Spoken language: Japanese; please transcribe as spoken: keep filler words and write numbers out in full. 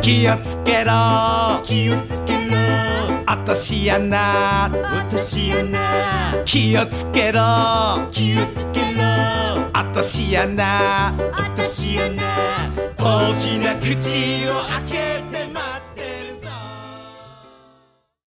気をつけろ気をつけろ落とし穴落とし穴気をつけろ気をつけろ落とし穴落とし穴大きな口を開けて